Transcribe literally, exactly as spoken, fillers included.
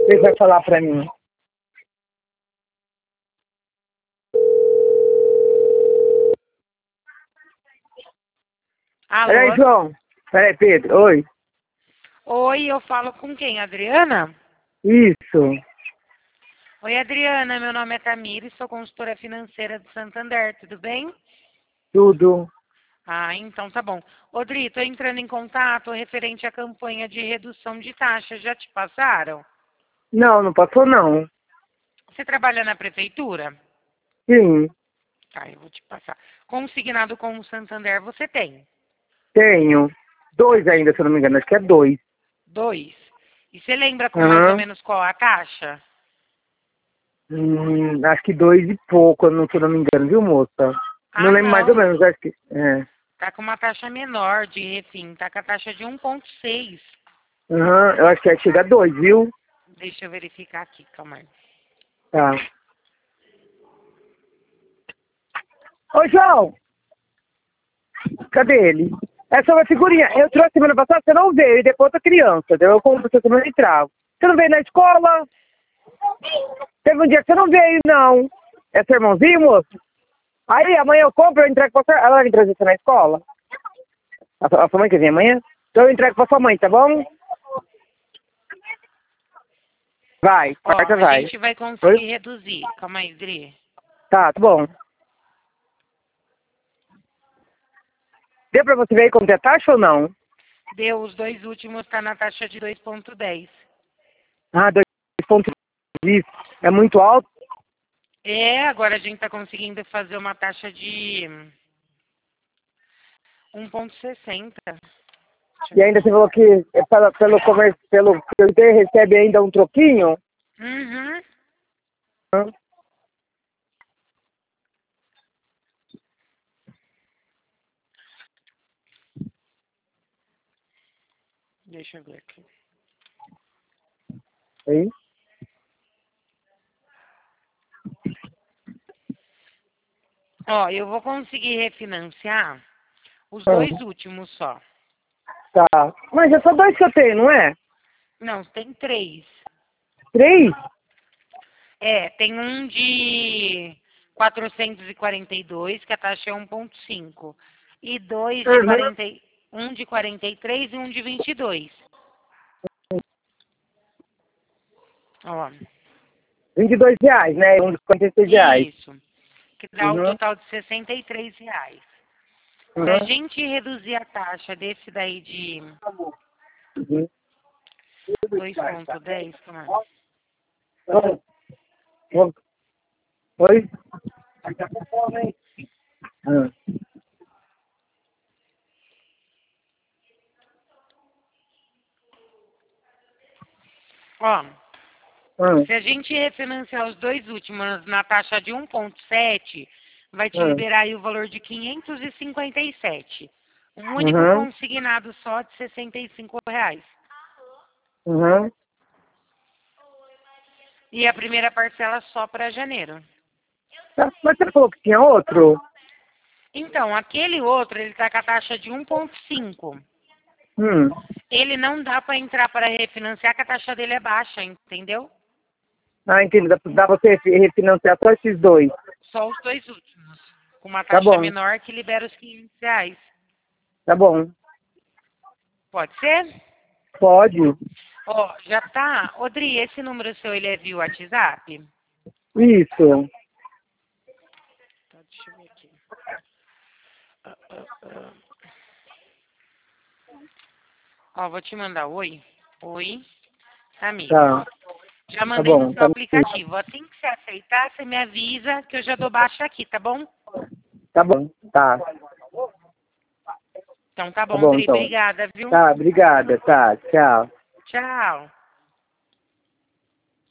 Ele vai falar pra mim. Alô? Peraí, João. Peraí, Pedro. Oi. Oi, eu falo com quem? Adriana? Isso. Oi, Adriana. Meu nome é Camila e sou consultora financeira do Santander. Tudo bem? Tudo. Ah, então tá bom. Odri, tô entrando em contato referente à campanha de redução de taxa. Já te passaram? Não, não passou não. Você trabalha na prefeitura? Sim, Tá, eu vou te passar. Consignado com o Santander você tem? tenho. Dois ainda, se eu não me engano. Acho que é dois. Dois. E você lembra com mais ou Aham. menos qual a taxa? Hum, acho que dois e pouco, não, se eu não me engano, viu, moça? Não Ah, lembro mais ou não. menos, acho que... É. Tá com uma taxa menor de refim. Tá com a taxa de um vírgula seis. Aham, eu acho que aí chega a dois, viu? Deixa eu verificar aqui, calma aí. Tá. Ô, João! Cadê ele? É só uma figurinha. Eu trouxe semana passada, você não veio, e depois outra criança, entendeu? Eu compro essa semana e trago. Você não veio na escola? Teve um dia que você não veio, não. É seu irmãozinho, moço? Aí, amanhã eu compro, eu entrego pra sua... Ela vai trazer você na escola? A sua, a sua mãe quer vir amanhã? Então eu entrego pra sua mãe, tá bom? Vai, Ó, quarta a vai. gente vai Oi? conseguir reduzir. Calma aí, Dri. Tá, tá bom. Deu pra você ver aí como é a taxa ou não? Deu, os dois últimos tá na taxa de dois vírgula dez. Ah, dois pontos. Isso. É muito alto? É, agora a gente tá conseguindo fazer uma taxa de um vírgula sessenta. E ainda você falou que é pela, pelo comércio, pelo que eu dei, recebe ainda um troquinho? Uhum. Hã? Deixa eu ver aqui. Aí? Ó, eu vou conseguir refinanciar os Ah, dois últimos só. tá. Mas é só dois que eu tenho, não é? Não, tem três. Três? É, tem um de quatrocentos e quarenta e dois, que a taxa é um vírgula cinco. E dois de Uhum. quarenta, e- um de quarenta e três e um de vinte e dois. Ó, vinte e dois reais, né? Um de quarenta e seis reais. isso. Que dá o Uhum. total de sessenta e três reais. Se a Uhum. gente reduzir a taxa desse daí de Uhum. dois vírgula dez, como é? Uhum. Oi? Ah. Ó, Ah. se a gente refinanciar os dois últimos na taxa de um vírgula sete, vai te Ah. liberar aí o valor de quinhentos e cinquenta e sete. Um único Uhum. consignado só de sessenta e cinco reais. Uhum. E a primeira parcela só para janeiro. Tá. Mas você falou que tinha outro? Então, aquele outro, ele está com a taxa de um vírgula cinco. Hum. Ele não dá para entrar para refinanciar, que a taxa dele é baixa, entendeu? Ah, entendi. Dá, dá pra você refinanciar só esses dois. Só os dois últimos. Com uma Tá taxa bom. menor que libera os quinhentos reais. Tá bom. Pode ser? Pode. Ó, já tá. Odri, esse número seu, ele é via WhatsApp? Isso. Tá, deixa eu ver aqui. Ah, ah, ah. Ó, vou te mandar oi. Oi, Camille. Tá. Já Tá mandei no bom. seu Tá, aplicativo. Assim que você aceitar, você me avisa que eu já dou baixa aqui, tá bom? tá bom. Tá. Então tá Tá bom, bom, Odri. então. Obrigada, viu? Tá, obrigada. Tá, tchau. Tchau.